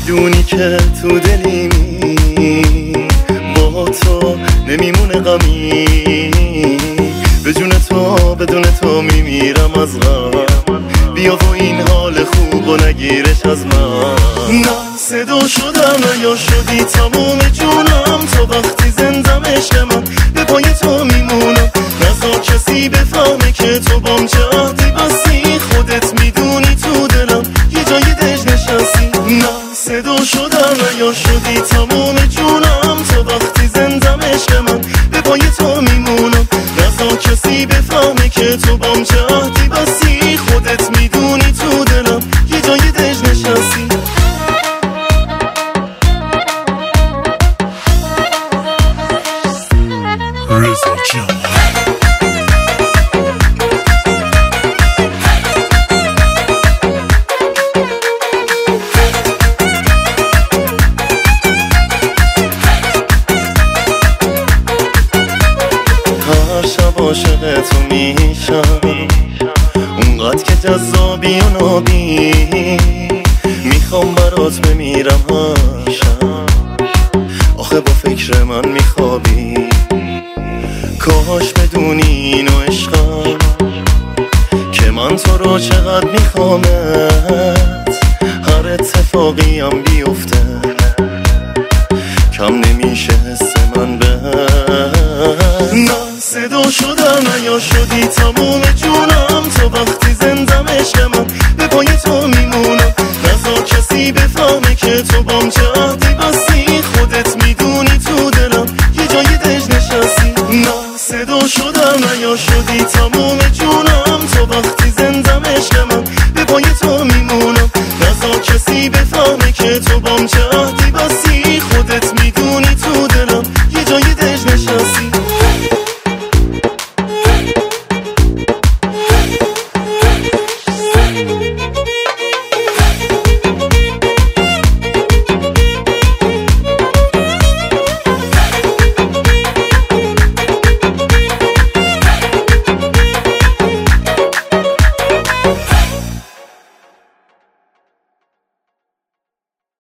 میدونی که تو دلیمی، با تو نمیمونه غمی، بدون تو میمیرم از غم. بیا و این حال خوب و نگیرش از من. نه صدا شدم یا شدی تموم جونم، تو وقتی زندم عشق من به پای تو میمونم. نذار کسی بفهمه که تو بام چه عهدی بستی، خودت میدونی تو دلم یه جای دژ نشستی. نه صدا شدم یا شدی تموم جونم، تو وقتی زندم عشق من به پای تو میمونم. نذار کسی بفهمه که تو بام چه عهدی بستی، خودت میدونی تو دلم یه جای دژ نشستی. رضا جان هر شب عاشق تو میشم، اونقدر که جذابی و نابی، میخوام برات بمیرم هر شب. آخه با فکر من میخوابی، کاش بدونی اینو عشقم که من تو رو چقدر میخوامه.